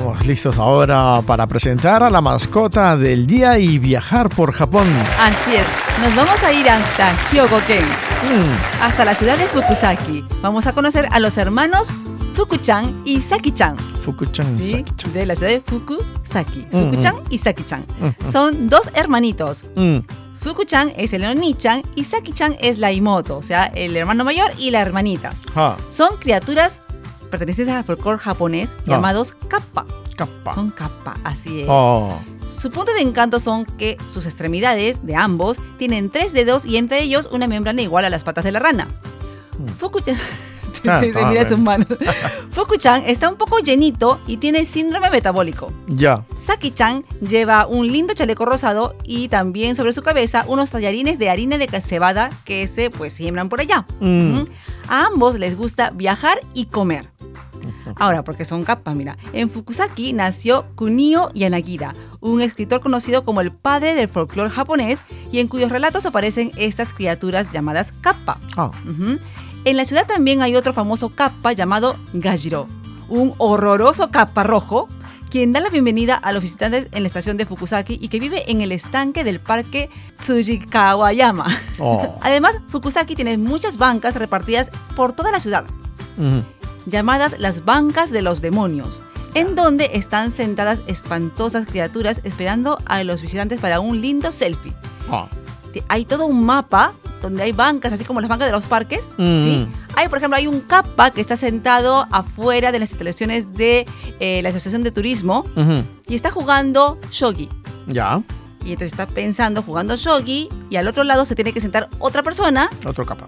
estamos listos ahora para presentar a la mascota del día y viajar por Japón. Así es, nos vamos a ir hasta Hyogo-ken, hasta la ciudad de Fukusaki. Vamos a conocer a los hermanos Fuku-chan y Saki-chan. Fuku-chan y ¿Sí? Saki-chan. De la ciudad de Fukusaki. Fuku-chan y Saki-chan. Son dos hermanitos. Fuku-chan es el Oni-chan y Saki-chan es la Imoto, o sea, el hermano mayor y la hermanita. Son criaturas pertenecientes al folclore japonés llamados kappa. Kappa. Son kappa, así es. Oh. Su punto de encanto son que sus extremidades de ambos tienen 3 dedos y entre ellos una membrana igual a las patas de la rana. Fuku-chan... Sí, mira sus manos. Fuku-chan está un poco llenito y tiene síndrome metabólico. Ya. Saki-chan lleva un lindo chaleco rosado y también sobre su cabeza unos tallarines de harina de cebada que se siembran por allá. A ambos les gusta viajar y comer. Ahora, porque son kappa, mira. En Fukusaki nació Kunio Yanagida, un escritor conocido como el padre del folclore japonés y en cuyos relatos aparecen estas criaturas llamadas kappa. En la ciudad también hay otro famoso kappa llamado Gajiro, un horroroso kappa rojo, quien da la bienvenida a los visitantes en la estación de Fukusaki y que vive en el estanque del parque Tsujikawayama. Además, Fukusaki tiene muchas bancas repartidas por toda la ciudad, llamadas las bancas de los demonios, en donde están sentadas espantosas criaturas esperando a los visitantes para un lindo selfie. Hay todo un mapa donde hay bancas, así como las bancas de los parques. ¿Sí? Por ejemplo, hay un kappa que está sentado afuera de las instalaciones de la Asociación de Turismo y está jugando shogi. Ya. Y entonces está pensando, jugando shogi, y al otro lado se tiene que sentar otra persona. Otro kappa.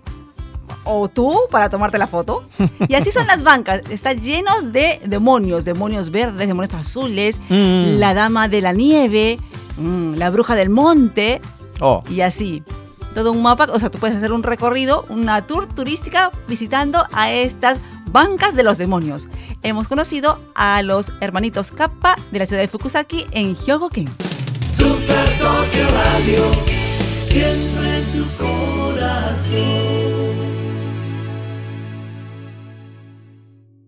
O tú, para tomarte la foto. Y así son las bancas. Están llenos de demonios verdes, demonios azules, la dama de la nieve, la bruja del monte. Y así, todo un mapa, o sea, tú puedes hacer un recorrido, una tour turística visitando a estas bancas de los demonios. Hemos conocido a los hermanitos kappa de la ciudad de Fukusaki en Hyogo-ken. Super Tokyo Radio.